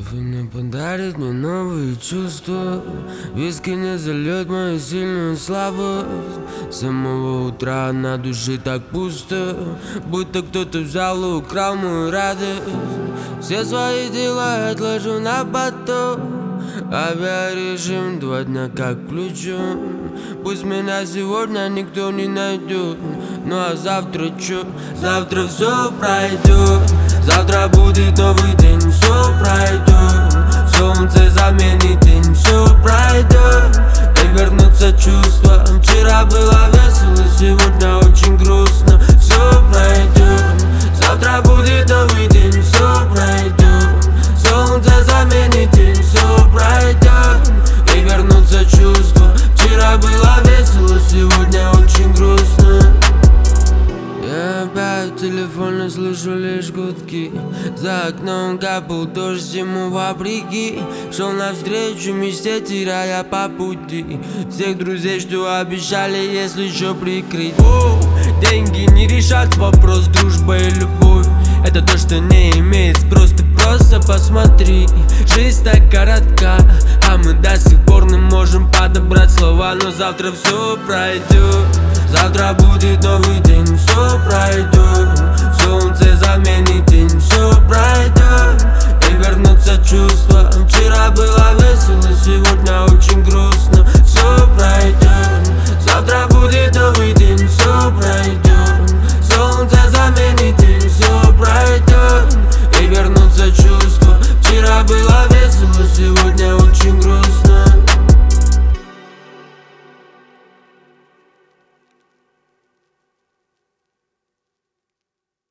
Кофе подарит мне новые чувства. Виски не зальет мою сильную слабость. С самого утра на душе так пусто, будто кто-то взял и украл мою радость. Все свои дела отложу на потом. Авиарежим 2 дня как включен. Пусть меня сегодня никто не найдет. Ну а завтра чё? Завтра все пройдет. Завтра будет новый день, все пройдет. Солнце заменит день, все пройдет. И вернутся чувства. Вчера было весело, сегодня очень грустно. Все пройдет. Завтра будет новый день, все пройдет. Солнце заменит день, все пройдет. И вернутся чувства. Вчера было весело, сегодня очень грустно. Я опять в телефоне слышу лишь гудки. За окном капал дождь ему вопреки. Шел навстречу мечте, теряя по пути всех друзей, что обещали, если что, прикрыть. Деньги не решат вопрос, дружба и любовь. Это то, что не имеет спрос, ты просто посмотри. Жизнь так коротка, а мы до сих пор не можем подобрать слова. Но завтра все пройдет. Завтра будет новый день, все пройдет.